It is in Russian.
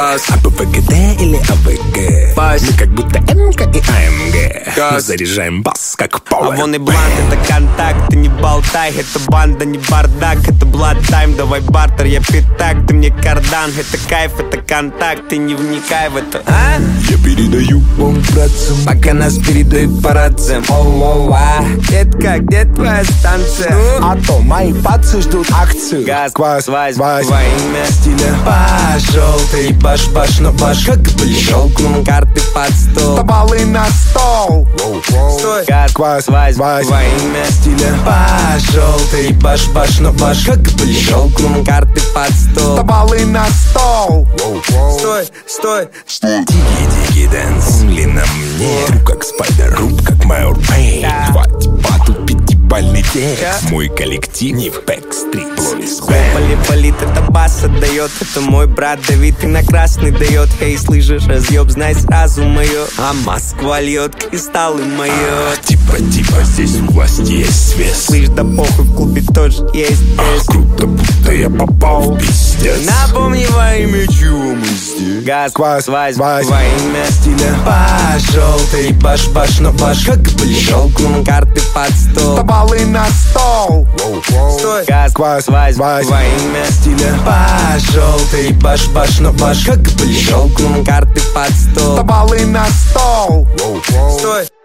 Газ. АБВГД или АВГ? Бас. Мы как будто МК и АМГ. Газ. Заряжаем бас, как А Power. вон и блант, это контакт, ты не болтай. Это банда, не бардак, это blood time. Давай бартер, я пятак, ты мне кардан. Это кайф, это контакт, ты не вникай в это, а? Я передаю вам братцам, Пока нас передают по рациям. Оу-оу-а. Детка, где твоя станция? а то мои пацы ждут акцию. Газ, Квас, свайз, вась. во имя стиля. Пошел ты, баш, но баш, как бы щелкнул карты под стол. Табалы на стол. Стой, газ, Квас, свайз, вась. во имя стиля. Пошел ты, баш, но баш, как бы щелкнул карты под стол. Табалы на стол. Стой. Дigi дэнс, ли на мне. Тру как спайдер, руб как Майор Пейн. Два типа, тут пятибальный текст. Мой коллектив не в бэкстрит. Полит, это бас отдает. Это мой брат Давид, и на красный дает. Эй, слышишь, разъеб, знай сразу мое. А Москва льет кристаллы мое. Типа, здесь у власти есть свес. Слышь, да похуй, в клубе тоже есть тест. Круто, будто я попал в пиздец. Напомни во имя чего мы здесь. Газ, Квас, свайз, вась. во имя стиля. Пошел ты, баш, но баш, как бы щелкнул карты под стол. Табалы на стол. Газ, Квас, свайз, вась. во имя стиля. Пошел ты, баш, но баш, как бы щелкнул карты под стол. Табалы на стол. Стой.